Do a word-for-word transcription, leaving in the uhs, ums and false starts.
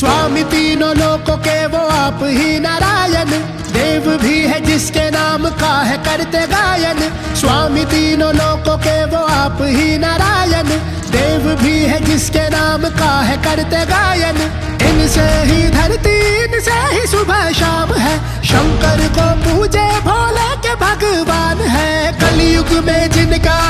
स्वामी तीनों लोकों के वो आप ही नारायण, देव भी है जिसके नाम का है करते गायन। स्वामी तीनों लोकों के वो आप ही नारायण, देव भी है जिसके नाम का है करते गायन। इनसे ही धरती, इनसे ही सुबह शाम है, शंकर को पूजे भोले के भगवान है। कलयुग में जिनका